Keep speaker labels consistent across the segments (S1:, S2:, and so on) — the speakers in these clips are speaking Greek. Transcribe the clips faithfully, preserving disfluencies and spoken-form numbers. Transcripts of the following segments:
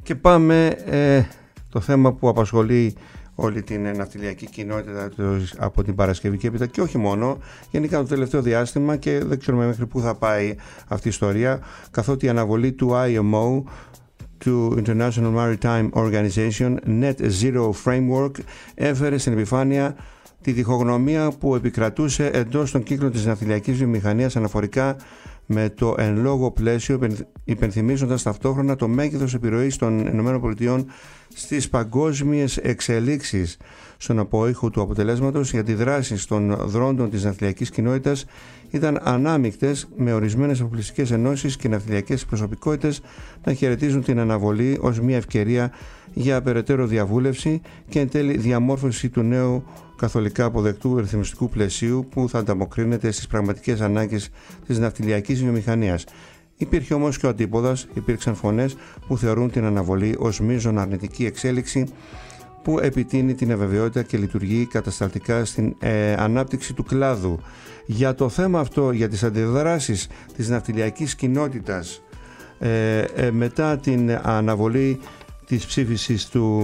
S1: Και πάμε ε, το θέμα που απασχολεί όλη την ναυτιλιακή κοινότητα από την Παρασκευή και έπειτα, και όχι μόνο, γενικά το τελευταίο διάστημα, και δεν ξέρουμε μέχρι πού θα πάει αυτή η ιστορία, καθότι η αναβολή του άι εμ ο, του International Maritime Organization Net Zero Framework, έφερε στην επιφάνεια τη διχογνωμία που επικρατούσε εντός των κύκλων της ναυτιλιακής βιομηχανίας αναφορικά με το εν λόγω πλαίσιο, υπενθυμίζοντας ταυτόχρονα το μέγεθος επιρροής των ΗΠΑ στις παγκόσμιες εξελίξεις. Στον απόϊχο του αποτελέσματος, οι αντιδράσεις των δρόντων της ναυτιλιακής κοινότητας ήταν ανάμεικτες, με ορισμένες αποκλειστικές ενώσεις και ναυτιλιακές προσωπικότητες να χαιρετίζουν την αναβολή ως μια ευκαιρία για περαιτέρω διαβούλευση και εν τέλει διαμόρφωση του νέου καθολικά αποδεκτού ρυθμιστικού πλαισίου που θα ανταποκρίνεται στις πραγματικές ανάγκες της ναυτιλιακής βιομηχανίας. Υπήρχε όμως και ο αντίποδας, υπήρξαν φωνές που θεωρούν την αναβολή ως μείζον αρνητική εξέλιξη που επιτείνει την αβεβαιότητα και λειτουργεί κατασταλτικά στην ε, ανάπτυξη του κλάδου. Για το θέμα αυτό, για τις αντιδράσεις της ναυτιλιακής κοινότητας ε, ε, μετά την αναβολή της ψήφισης του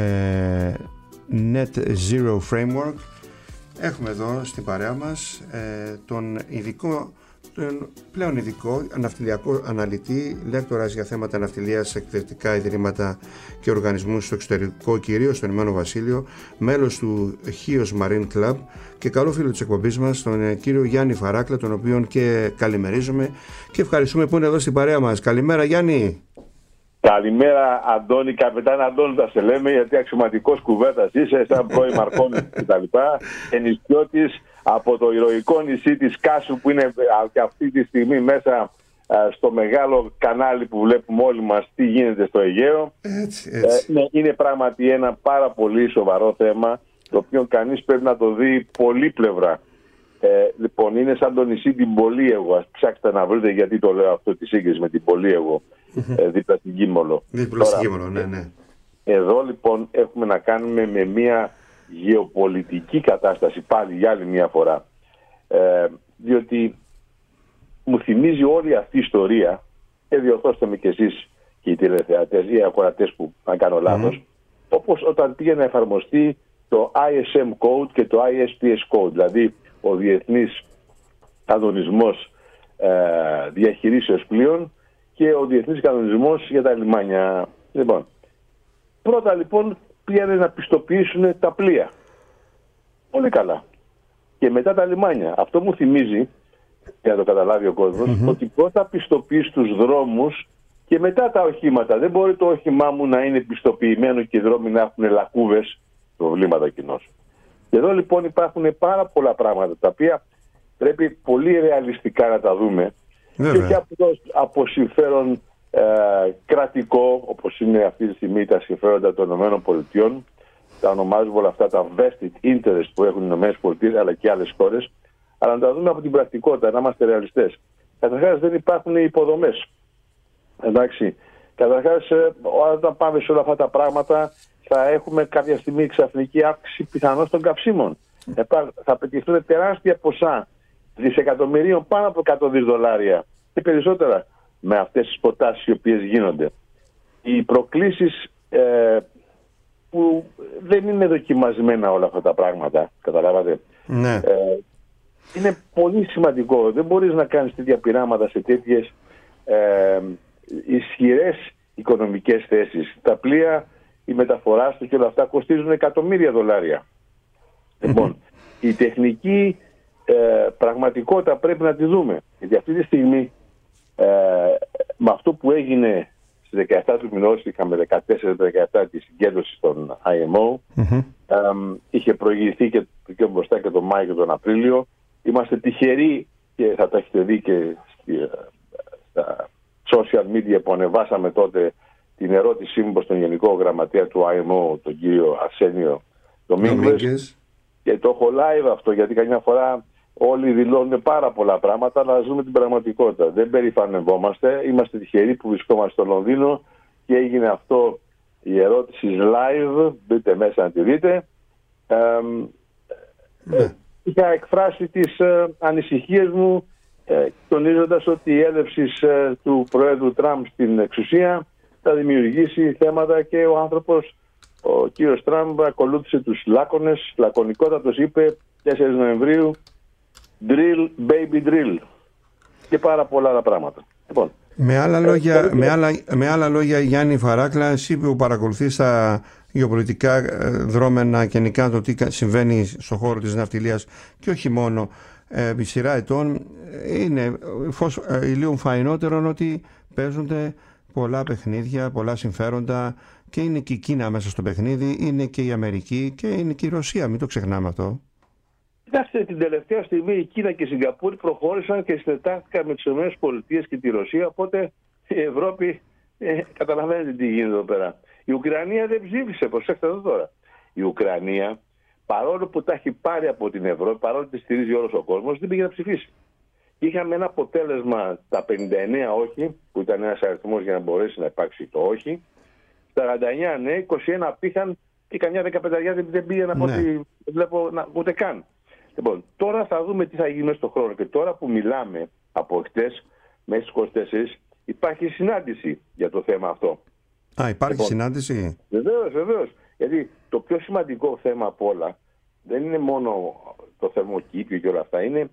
S1: ε, Net Zero Framework, έχουμε εδώ στην παρέα μας ε, τον ειδικό, τον πλέον ειδικό ναυτιλιακό αναλυτή, λέκτορας για θέματα ναυτιλίας σε εκπαιδευτικά ιδρύματα και οργανισμούς στο εξωτερικό, κυρίως στο Ηνωμένο Βασίλειο, μέλος του Chios Marine Club και καλό φίλο της εκπομπής μας, τον κύριο Γιάννη Φαράκλα, τον οποίον και καλημερίζουμε και ευχαριστούμε που είναι εδώ στην παρέα μας. Καλημέρα, Γιάννη.
S2: Καλημέρα, Αντώνη, καπετάν Αντώνη θα σε λέμε, γιατί αξιωματικός κουβέρτας είσαι, σαν πρώην Μαρκόνης κτλ. Ενισχυώτης από το ηρωικό νησί της Κάσου, που είναι και αυτή τη στιγμή μέσα στο μεγάλο κανάλι που βλέπουμε όλοι μας τι γίνεται στο Αιγαίο.
S1: Έτσι, έτσι.
S2: Ε, ναι, είναι πράγματι ένα πάρα πολύ σοβαρό θέμα, το οποίο κανείς πρέπει να το δει πολύπλευρα. Ε, λοιπόν, είναι σαν το νησί την Πολύαιγο. Ας ψάξετε να βρείτε γιατί το λέω αυτό, τη σύγκριση με την Πολύαιγο, ε, δίπλα στην Κίμολο.
S1: Δίπλα στην Κίμολο, ναι, ναι.
S2: Εδώ λοιπόν έχουμε να κάνουμε με μια γεωπολιτική κατάσταση, πάλι για άλλη μια φορά. Ε, διότι μου θυμίζει όλη αυτή η ιστορία, και διορθώστε με κι εσείς και οι τηλεθεατές ή οι ακροατές που αν κάνω λάθος, mm-hmm. όπως όταν πήγε να εφαρμοστεί το άι ες εμ Code και το άι ες πι ες Code, δηλαδή ο Διεθνής Κανονισμός ε, Διαχειρίσεως Πλοίων και ο Διεθνής Κανονισμός για τα λιμάνια. Λοιπόν, πρώτα λοιπόν πήγανε να πιστοποιήσουν τα πλοία. Πολύ καλά. Και μετά τα λιμάνια. Αυτό μου θυμίζει, για να το καταλάβει ο κόσμος, mm-hmm. ότι πρώτα πιστοποιείς τους δρόμους και μετά τα οχήματα. Δεν μπορεί το όχημά μου να είναι πιστοποιημένο και οι δρόμοι να έχουν λακκούβες, προβλήματα κοινώς. Και εδώ λοιπόν υπάρχουν πάρα πολλά πράγματα τα οποία πρέπει πολύ ρεαλιστικά να τα δούμε. Βέβαια. Και όχι απλώς από συμφέρον ε, κρατικό, όπως είναι αυτή τη στιγμή τα συμφέροντα των ΗΠΑ, τα ονομάζουμε όλα αυτά τα vested interest που έχουν οι ΗΠΑ αλλά και άλλες χώρες, αλλά να τα δούμε από την πρακτικότητα, να είμαστε ρεαλιστές. Καταρχάς δεν υπάρχουν υποδομές. Εντάξει. Καταρχάς, όταν πάμε σε όλα αυτά τα πράγματα, θα έχουμε κάποια στιγμή ξαφνική αύξηση πιθανώς των καυσίμων. Θα απαιτηθούν τεράστια ποσά δισεκατομμυρίων, πάνω από εκατό δισεκατομμύρια δολάρια και περισσότερα με αυτές τις προτάσεις οι οποίες γίνονται. Οι προκλήσεις ε, που δεν είναι δοκιμασμένα όλα αυτά τα πράγματα, καταλάβατε.
S1: Ναι.
S2: Ε, είναι πολύ σημαντικό. Δεν μπορείς να κάνεις τέτοια πειράματα σε τέτοιες ε, ισχυρές οικονομικές θέσεις. Τα πλοία, η μεταφορά του και όλα αυτά κοστίζουν εκατομμύρια δολάρια. Mm-hmm. Λοιπόν, η τεχνική ε, πραγματικότητα πρέπει να τη δούμε. Γιατί αυτή τη στιγμή ε, με αυτό που έγινε στις δεκαεπτά του μηνός, είχαμε δεκατέσσερα δεκαεπτά τη συγκέντρωση των άι εμ ο, mm-hmm. ε, είχε προηγηθεί και, και μπροστά και τον Μάιο και τον Απρίλιο. Είμαστε τυχεροί και θα τα έχετε δει και στη, στα social media που ανεβάσαμε τότε την ερώτησή μου προς τον Γενικό Γραμματέα του άι εμ ο, τον κύριο Αρσένιο Ντομίνγκες, και το έχω live αυτό, γιατί καμιά φορά όλοι δηλώνουν πάρα πολλά πράγματα, αλλά ζούμε την πραγματικότητα. Δεν περηφανευόμαστε, είμαστε τυχεροί που βρισκόμαστε στο Λονδίνο και έγινε αυτό η ερώτηση live, μπείτε μέσα να τη δείτε. Ε, ε, είχα εκφράσει τις ε, ανησυχίες μου, ε, τονίζοντας ότι η έλευση ε, του Προέδρου Τραμπ στην εξουσία θα δημιουργήσει θέματα και ο άνθρωπος, ο κύριος Τραμπ ακολούθησε τους λάκωνες, λακωνικότατος είπε τέσσερις Νοεμβρίου drill, baby drill και πάρα πολλά άλλα πράγματα. Λοιπόν,
S1: με, άλλα λόγια, με, άλλα, με άλλα λόγια, Γιάννη Φαράκλα, εσύ που παρακολουθείς τα γεωπολιτικά δρόμενα και γενικά το τι συμβαίνει στον χώρο της ναυτιλίας και όχι μόνο, επί σειρά ετών, είναι φως ηλίων φαϊνότερον ότι παίζονται πολλά παιχνίδια, πολλά συμφέροντα και είναι και η Κίνα μέσα στο παιχνίδι, είναι και η Αμερική και είναι και η Ρωσία, μην το ξεχνάμε αυτό.
S2: Κοιτάξτε, την τελευταία στιγμή η Κίνα και η Σιγκαπούρη προχώρησαν και συνετάχθηκαν με τις ΗΠΑ και τη Ρωσία, οπότε η Ευρώπη ε, καταλαβαίνετε τι γίνεται εδώ πέρα. Η Ουκρανία δεν ψήφισε, προσέξτε εδώ τώρα. Η Ουκρανία, παρόλο που τα έχει πάρει από την Ευρώπη, παρόλο που τη στηρίζει όλος ο κόσμος, δεν πήγε να ψηφίσει. Είχαμε ένα αποτέλεσμα τα πενήντα εννέα όχι, που ήταν ένας αριθμός για να μπορέσει να υπάρξει το όχι. Στα σαράντα εννέα ναι, είκοσι ένα πήγαν και καμιά δεκαπενταριά δεν πήγαν από ό,τι βλέπω να, ούτε καν. Λοιπόν, τώρα θα δούμε τι θα γίνει μέσα στον χρόνο. Και τώρα που μιλάμε από χτες μέχρι τις είκοσι τέσσερις υπάρχει συνάντηση για το θέμα αυτό.
S1: Α, υπάρχει λοιπόν συνάντηση.
S2: Βεβαίως, βεβαίως. Γιατί το πιο σημαντικό θέμα από όλα δεν είναι μόνο το θερμοκήπιο και όλα αυτά. Είναι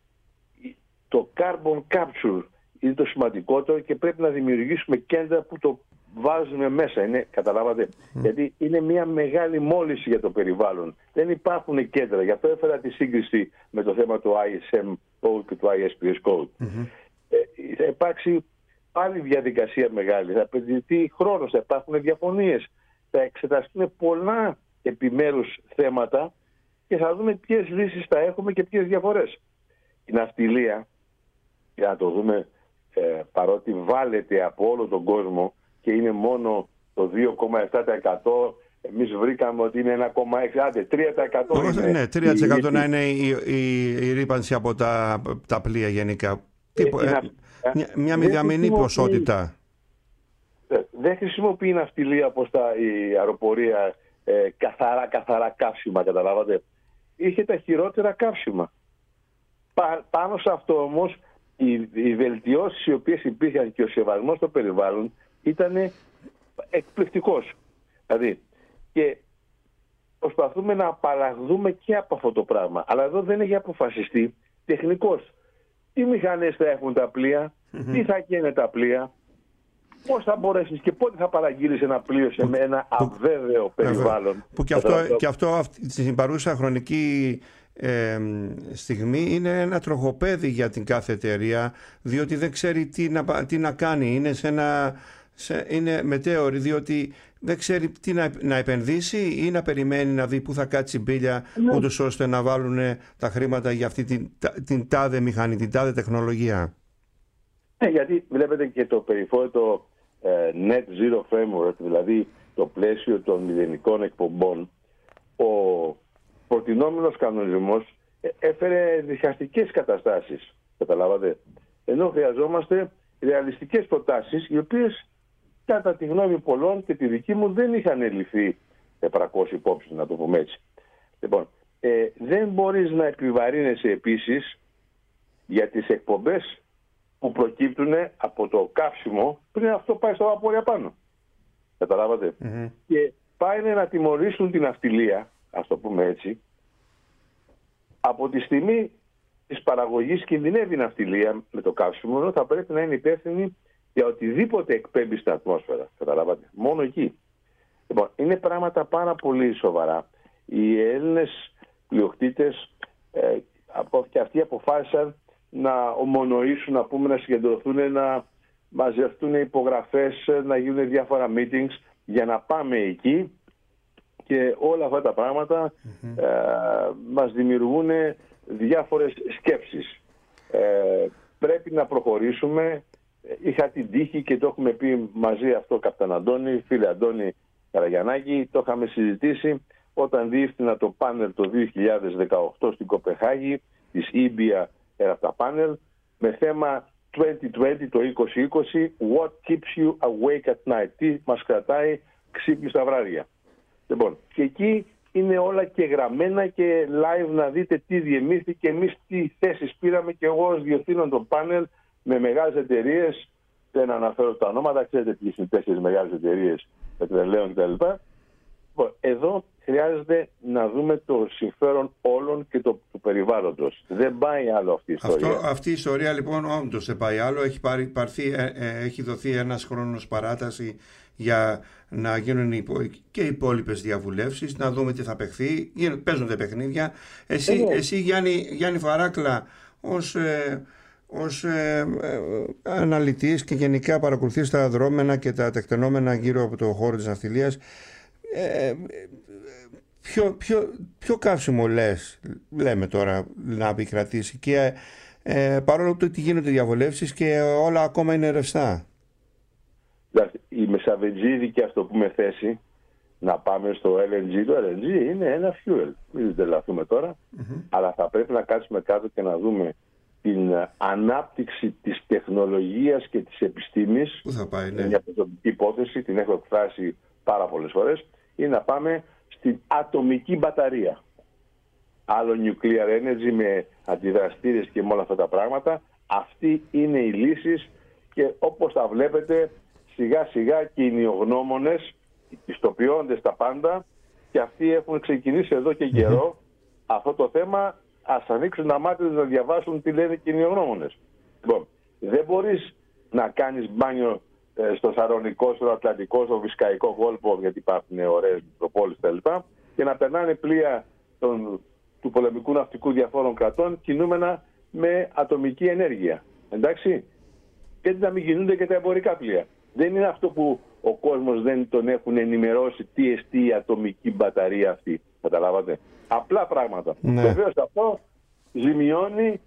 S2: το carbon capture. Είναι το σημαντικότερο και πρέπει να δημιουργήσουμε κέντρα που το βάζουμε μέσα. Είναι, καταλάβατε. Mm. Γιατί είναι μια μεγάλη μόλυνση για το περιβάλλον. Δεν υπάρχουν κέντρα. Γι' αυτό έφερα τη σύγκριση με το θέμα του άι ες εμ Code και του άι ες πι ες Code. Mm-hmm. Ε, θα υπάρξει άλλη διαδικασία μεγάλη. Θα απαιτηθεί χρόνος, θα υπάρχουν διαφωνίες. Θα εξεταστούν πολλά επιμέρους θέματα και θα δούμε ποιες λύσεις θα έχουμε και ποιες διαφορές. Η ναυτιλία, για να το δούμε, ε, παρότι βάλεται από όλο τον κόσμο και είναι μόνο το δύο κόμμα επτά τοις εκατό, εμείς βρήκαμε ότι είναι ένα κόμμα έξι τοις εκατό, άντε τρία τοις εκατό είναι.
S1: Ναι, τρία τοις εκατό να είναι η, η, η ρύπανση από τα, τα πλοία γενικά. Ε, Τι, ε, μια μια μηδαμινή ποσότητα.
S2: Δεν χρησιμοποιεί η ναυτιλία όπως τα, η αεροπορία ε, καθαρά, καθαρά καύσιμα, καταλάβατε. Είχε τα χειρότερα καύσιμα. Πα, πάνω σε αυτό όμως οι, οι βελτιώσεις οι οποίες υπήρχαν και ο σεβασμός στο περιβάλλον ήταν εκπληκτικός. Δηλαδή, και προσπαθούμε να απαλλαγδούμε και από αυτό το πράγμα. Αλλά εδώ δεν έχει αποφασιστεί τεχνικώς. Τι μηχανές θα έχουν τα πλοία, mm-hmm. τι θα καίνε τα πλοία, πώς θα μπορέσεις και πότε θα παραγγείλεις ένα πλοίο σε που, ένα αβέβαιο που, περιβάλλον.
S1: Που και αυτό, και αυτό στην παρούσα χρονική ε, στιγμή είναι ένα τροχοπέδι για την κάθε εταιρεία, διότι δεν ξέρει τι να, τι να κάνει. Είναι, σε ένα, σε, είναι μετέωρη, διότι δεν ξέρει τι να, να επενδύσει ή να περιμένει να δει πού θα κάτσει η μπίλια, ναι. ούτως ώστε να βάλουν τα χρήματα για αυτή την, την τάδε μηχανή, την τάδε τεχνολογία.
S2: Ναι, γιατί βλέπετε και το περιφόρετο ε, Net Zero Framework, δηλαδή το πλαίσιο των μηδενικών εκπομπών, ο προτινόμενος κανονισμός έφερε διχαστικές καταστάσεις, καταλάβατε, ενώ χρειαζόμαστε ρεαλιστικές προτάσεις, οι οποίες κατά τη γνώμη πολλών και τη δική μου δεν είχαν ληφθεί επαρκώς υπόψη, να το πούμε έτσι. Λοιπόν, ε, δεν μπορείς να επιβαρύνεσαι επίσης για τις εκπομπές που προκύπτουν από το καύσιμο πριν αυτό πάει στο βαπόρια πάνω. Καταλάβατε. Mm-hmm. Και πάει να τιμωρήσουν την ναυτιλία, ας το πούμε έτσι, από τη στιγμή της παραγωγής κινδυνεύει η ναυτιλία με το καύσιμο, ενώ θα πρέπει να είναι υπεύθυνη για οτιδήποτε εκπέμπει στην ατμόσφαιρα. Καταλάβατε. Μόνο εκεί. Λοιπόν, είναι πράγματα πάρα πολύ σοβαρά. Οι Έλληνες πλειοκτήτες ε, και αυτοί αποφάσισαν να ομονοήσουν, να πούμε, να συγκεντρωθούν, να μαζευτούν υπογραφές, να γίνουν διάφορα meetings για να πάμε εκεί, και όλα αυτά τα πράγματα mm-hmm. ε, μας δημιουργούν διάφορες σκέψεις. Ε, πρέπει να προχωρήσουμε. Είχα την τύχη και το έχουμε πει μαζί αυτό, καπτάν Αντώνη, φίλε Αντώνη Καραγιαννάκη, το είχαμε συζητήσει όταν διεύθυνα το πάνελ το δύο χιλιάδες δεκαοκτώ στην Κοπεχάγη της Ήμπια Εραυτα πάνελ με θέμα είκοσι είκοσι, το είκοσι είκοσι, What keeps you awake at night? Τι μας κρατάει ξύπνοι στα βράδια. Λοιπόν, και εκεί είναι όλα και γραμμένα και live να δείτε τι διεμήθηκε, εμείς τι θέσεις πήραμε, και εγώ ως διευθύνων το πάνελ με μεγάλες εταιρείες δεν αναφέρω τα ονόματα, ξέρετε ποιες είναι οι τέσσερις μεγάλες εταιρείες πετρελαίων κτλ. Εδώ χρειάζεται να δούμε το συμφέρον όλων και το, του περιβάλλοντος. Δεν πάει άλλο αυτή η ιστορία.
S1: Αυτό, αυτή η ιστορία λοιπόν όντως δεν πάει άλλο. Έχει, πάρει, πάρθει, ε, ε, έχει δοθεί ένας χρόνος παράταση για να γίνουν και οι υπόλοιπες διαβουλεύσεις, να δούμε τι θα παιχθεί. Παίζονται παιχνίδια. Εσύ, ε, εσύ Γιάννη, Γιάννη Φαράκλα, ως... Ε, ως ε, ε, αναλυτής και γενικά παρακολουθείς τα δρόμενα και τα τεκτενόμενα γύρω από το χώρο της ναυτιλίας, ε, ε, ποιο, ποιο, ποιο καύσιμο λες, λέμε τώρα, να επικρατήσει και ε, παρόλο που γίνονται διαβολεύσεις και όλα ακόμα είναι ρευστά?
S2: Η μεσαβεντζίδικη, ας το πούμε, θέση να πάμε στο ελ εν τζι. Το ελ εν τζι είναι ένα fuel, μην τρελαθούμε τώρα, mm-hmm. αλλά θα πρέπει να κάτσουμε κάτω και να δούμε την ανάπτυξη της τεχνολογίας και της επιστήμης.
S1: Πού θα πάει, ναι.
S2: Μια προσωπική υπόθεση, την έχω εκφράσει πάρα πολλές φορές, είναι να πάμε στην ατομική μπαταρία. Άλλο nuclear energy με αντιδραστήρες και με όλα αυτά τα πράγματα. Αυτή είναι η λύση και όπως τα βλέπετε σιγά σιγά και οι νεογνώμονες, οι πιστοποιώντες τα πάντα, και αυτοί έχουν ξεκινήσει εδώ και καιρό mm-hmm. αυτό το θέμα. Ας ανοίξουν τα μάτια τους να διαβάσουν τι λένε και οι νεογνώμονες. Λοιπόν, δεν μπορείς να κάνεις μπάνιο ε, στο Σαρονικό, στο Ατλαντικό, στο Βυσκαϊκό κόλπο, γιατί υπάρχουν ωραίες μητροπόλεις κτλ. Και να περνάνε πλοία των, του πολεμικού ναυτικού διαφόρων κρατών κινούμενα με ατομική ενέργεια. Εντάξει. Και να μην κινούνται και τα εμπορικά πλοία. Δεν είναι αυτό που ο κόσμος δεν τον έχουν ενημερώσει τι εστί η ατομική μπαταρία αυτή. Καταλάβατε. Απλά πράγματα. Ναι. Βεβαίως αυτό ζημιώνει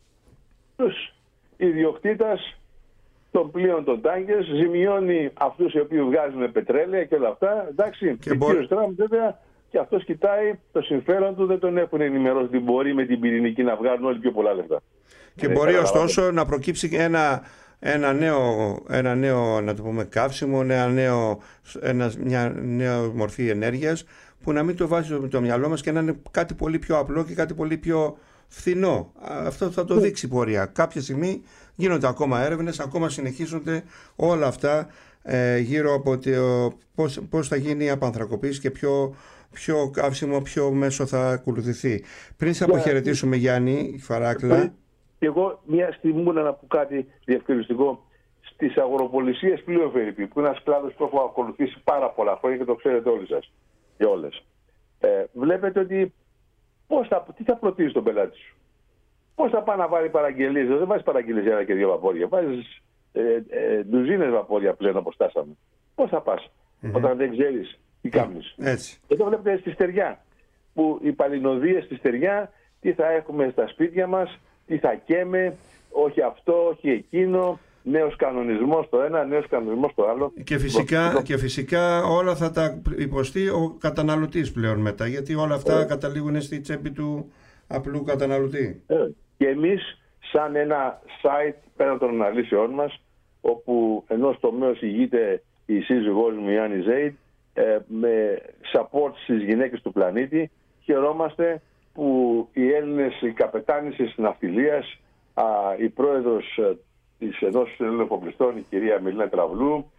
S2: τους ιδιοκτήτες των πλοίων των τάγκερς, ζημιώνει αυτούς οι οποίοι βγάζουν πετρέλαια και όλα αυτά. Εντάξει, και ο μπο... κύριος Τραμπ βέβαια και αυτός κοιτάει το συμφέρον του, δεν τον έχουν ενημερώσει ότι μπορεί με την πυρηνική να βγάλουν όλοι πιο πολλά λεφτά. Και ε, μπορεί ωστόσο να προκύψει ένα, ένα, νέο, ένα νέο, να το πούμε, καύσιμο, ένα νέο, ένα, μια νέα μορφή ενέργειας, που να μην το βάζει με το μυαλό μας και να είναι κάτι πολύ πιο απλό και κάτι πολύ πιο φθηνό. Αυτό θα το δείξει η πορεία. Κάποια στιγμή γίνονται ακόμα έρευνες, ακόμα συνεχίζονται όλα αυτά ε, γύρω από το πώς, πώς θα γίνει η απανθρακοποίηση και ποιο, ποιο καύσιμο, ποιο μέσο θα ακολουθηθεί. Πριν σε αποχαιρετήσουμε, Γιάννη Φαράκλα. Και εγώ μια στιγμή μου να πω κάτι διευκρινιστικό. Στις αγοροπολισίες πλοίων, που είναι ένας κλάδος που έχω ακολουθήσει πάρα πολλά χρόνια και το ξέρετε όλοι σας και όλες. Ε, βλέπετε ότι πώς θα, τι θα προτείνει τον πελάτη σου. Πώς θα πάει να βάλει παραγγελίες. Δεν βάζεις παραγγελίες για ένα και δύο βαπόρια. Βάζεις ε, ε, ντουζίνες βαπόρια πλέον, όπως φτάσαμε. Πώς θα πας mm-hmm. όταν δεν ξέρεις τι κάνεις. Έτσι. Εδώ βλέπετε στη στεριά. Που οι παλινοδίες στη στεριά, τι θα έχουμε στα σπίτια μας, τι θα καίμε, όχι αυτό, όχι εκείνο. Νέος κανονισμός το ένα, νέος κανονισμός το άλλο. Και φυσικά, και φυσικά όλα θα τα υποστεί ο καταναλωτής πλέον μετά, γιατί όλα αυτά ε. καταλήγουν στη τσέπη του απλού καταναλωτή. Ε. Και εμείς σαν ένα site πέραν των αναλύσεών μας, όπου ενός τομέως ηγείται η σύζυγός μου η Άννη Ζέιτ, ε, με support στις γυναίκες του πλανήτη, χαιρόμαστε που οι Έλληνες, οι καπετάνισες της ναυτιλίας, α, η πρόεδρος της Ενώσης των Ελλήνων Εφοπλιστών, η κυρία Μιλένα Τραβλού,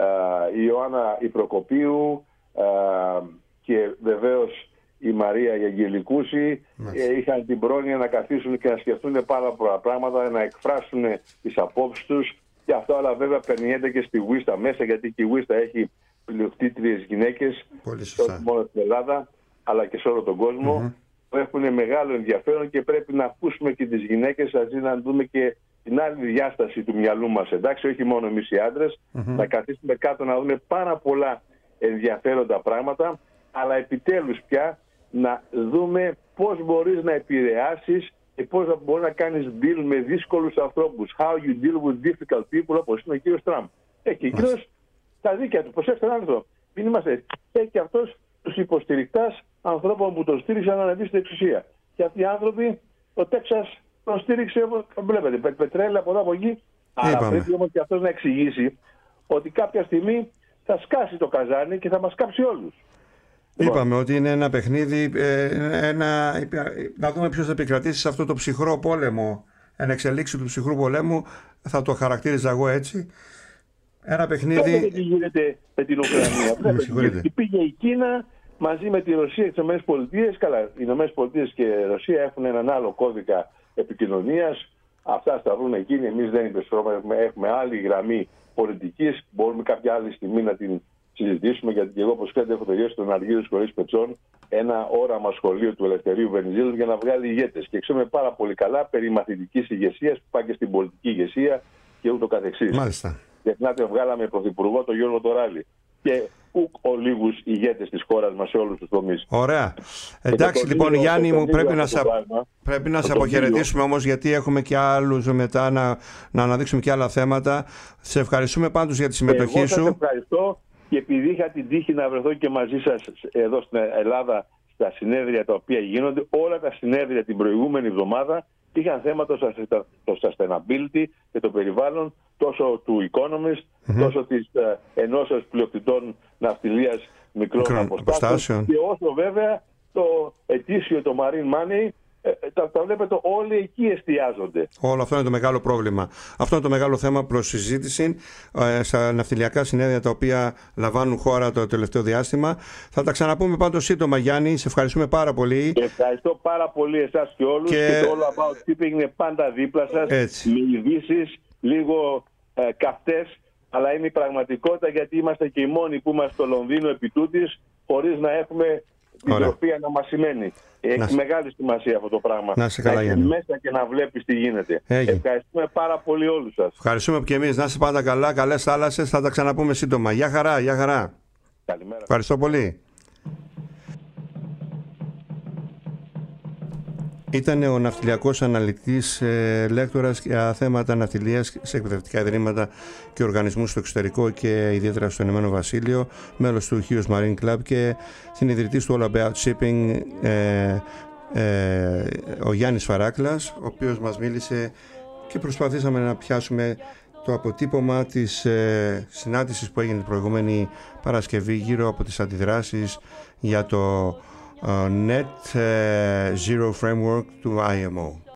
S2: η Ιωάννα η Προκοπίου και βεβαίως η Μαρία η Αγγελικούση είχαν την πρόνοια να καθίσουν και να σκεφτούν πάρα πολλά πράγματα, να εκφράσουν τις απόψεις τους, και αυτό όλα βέβαια περνιέται και στη Βουίστα μέσα, γιατί και η Βουίστα έχει πλειοκτήτριες γυναίκες, όχι μόνο στην Ελλάδα αλλά και σε όλο τον κόσμο. Mm-hmm. Έχουν μεγάλο ενδιαφέρον και πρέπει να ακούσουμε και τις γυναίκες, αντί να δούμε και την άλλη διάσταση του μυαλού μας, εντάξει, όχι μόνο εμείς οι άντρες, mm-hmm. να καθίσουμε κάτω να δούμε πάρα πολλά ενδιαφέροντα πράγματα, αλλά επιτέλους πια να δούμε πώς μπορείς να επηρεάσεις και πώς μπορεί να κάνεις deal με δύσκολους ανθρώπους. How you deal with difficult people, όπως είναι ο κύριος Τραμπ. Έχει και εκείνος τα δίκαια του. Προσέξτε έναν άνθρωπο. Μην είμαστε. Έχει και αυτός τους υποστηρικτάς ανθρώπων που τον στήριξαν να ανεβεί στην εξουσία. Και αυτοί οι άνθρωποι, το Τέξας τον στήριξε, βλέπετε, πετρέλαια από εδώ από εκεί. Αλλά πρέπει όμως και αυτός να εξηγήσει ότι κάποια στιγμή θα σκάσει το καζάνι και θα μας κάψει όλους. Είπαμε λοιπόν ότι είναι ένα παιχνίδι, ένα, να δούμε ποιος θα επικρατήσει σε αυτό το ψυχρό πόλεμο
S1: εν εξελίξη του ψυχρού πολέμου, θα το χαρακτήριζα εγώ έτσι. Ένα παιχνίδι.
S2: Βλέπετε τι γίνεται με την Ουκρανία. Πήγε η Κίνα μαζί με τη Ρωσία και τις ΗΠΑ. Καλά, οι ΗΠΑ και η Ρωσία έχουν έναν άλλο κώδικα επικοινωνίας. Αυτά θα βρουν εκείνοι. Εμείς δεν υπεσχόμαστε. Έχουμε άλλη γραμμή πολιτικής. Μπορούμε κάποια άλλη στιγμή να την συζητήσουμε. Γιατί και εγώ, όπως ξέρετε, έχω τελειώσει τον Αργύρος χωρίς πετσών, ένα όραμα σχολείο του Ελευθερίου Βενιζέλου για να βγάλει ηγέτες. Και ξέρουμε πάρα πολύ καλά περί μαθητικής ηγεσίας που πάει και στην πολιτική ηγεσία και ούτω καθεξής.
S1: Μάλιστα.
S2: Ξεχνάτε, βγάλαμε πρωθυπουργό τον Γιώργο Τωράλη. Και ουκ ολίγους ηγέτες της χώρας μας σε όλους τους τομείς.
S1: Ωραία. Εντάξει, λοιπόν, λίγο, Γιάννη μου, πρέπει να, σε, πρέπει να σε αποχαιρετήσουμε όμως, γιατί έχουμε και άλλους μετά να, να αναδείξουμε και άλλα θέματα. Σε ευχαριστούμε πάντως για τη συμμετοχή
S2: εγώ
S1: σου.
S2: Σας ευχαριστώ, και επειδή είχα την τύχη να βρεθώ και μαζί σας εδώ στην Ελλάδα στα συνέδρια τα οποία γίνονται, όλα τα συνέδρια την προηγούμενη εβδομάδα είχαν θέματα το sustainability και το περιβάλλον, τόσο του Economist, mm-hmm. τόσο της ε, ενώσεως πλειοκτητών ναυτιλίας μικρών αποστάσεων, και όσο βέβαια το ετήσιο, το Marine Money, ε, τα, τα βλέπετε όλοι εκεί εστιάζονται.
S1: Όλο αυτό είναι το μεγάλο πρόβλημα. Αυτό είναι το μεγάλο θέμα προς συζήτηση ε, στα ναυτιλιακά συνέδρια τα οποία λαμβάνουν χώρα το τελευταίο διάστημα. Θα τα ξαναπούμε πάντως σύντομα, Γιάννη. Σε ευχαριστούμε πάρα πολύ.
S2: Ευχαριστώ πάρα πολύ εσάς και όλους. Και, και το All About Shipping είναι πάντα δίπλα σας.
S1: Έτσι.
S2: Με ειδήσεις λίγο ε, καυτές, αλλά είναι η πραγματικότητα, γιατί είμαστε και οι μόνοι που είμαστε στο Λονδίνο επί τούτης, χωρίς να έχουμε την τροφία να μας σημαίνει. Έχει να... μεγάλη σημασία αυτό το πράγμα.
S1: Να είσαι καλά, Γιάννη.
S2: Μέσα και να βλέπεις τι γίνεται. Έχει. Ευχαριστούμε πάρα πολύ όλους σας.
S1: Ευχαριστούμε και εμείς. Να είστε πάντα καλά. Καλές θάλασσες. Θα τα ξαναπούμε σύντομα. Γεια χαρά. Γεια χαρά.
S2: Καλημέρα.
S1: Ευχαριστώ πολύ. Ήταν ο ναυτιλιακός αναλυτής, ε, λέκτορας για θέματα ναυτιλίας σε εκπαιδευτικά ιδρύματα και οργανισμούς στο εξωτερικό και ιδιαίτερα στο Ηνωμένο Βασίλειο, μέλος του Chios Marine Club και συνειδητής του All About Shipping, ε, ε, ο Γιάννης Φαράκλας, ο οποίος μας μίλησε και προσπαθήσαμε να πιάσουμε το αποτύπωμα της ε, συνάντησης που έγινε την προηγούμενη Παρασκευή γύρω από τις αντιδράσεις για το Uh, Net uh, Zero Framework του άι εμ ο.